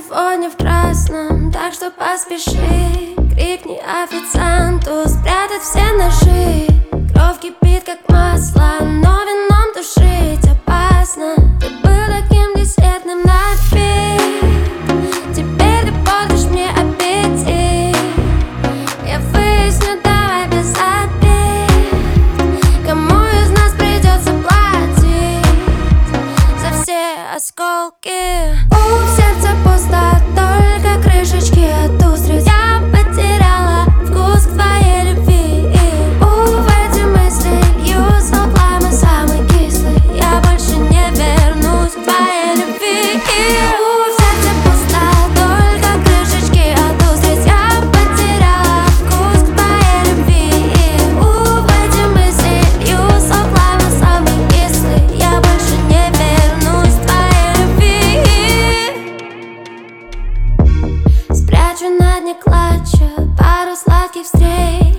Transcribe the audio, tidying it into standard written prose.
сегодня в красном, так что поспеши. Крикни официанту спрятать все ножи. Кровь кипит как масло, но вином тушить опасно. Ты был таким десертным напит. Теперь ты портишь мне аппетит. Я выясню, давай без обид. Кому из нас придется платить за все осколки? У сердца пусто, только крышечки от устриц. Я потеряла вкус к твоей любви. В эти мысли лью сок лайма самый кислый. Я больше не вернусь к твоей любви. У сердца пусто, только крышечки от устриц. Я потеряла вкус к твоей любви. В эти мысли лью сок лайма самый кислый. Я больше не вернусь к твоей любви. Спрячу на дне клатча пару сладких встреч.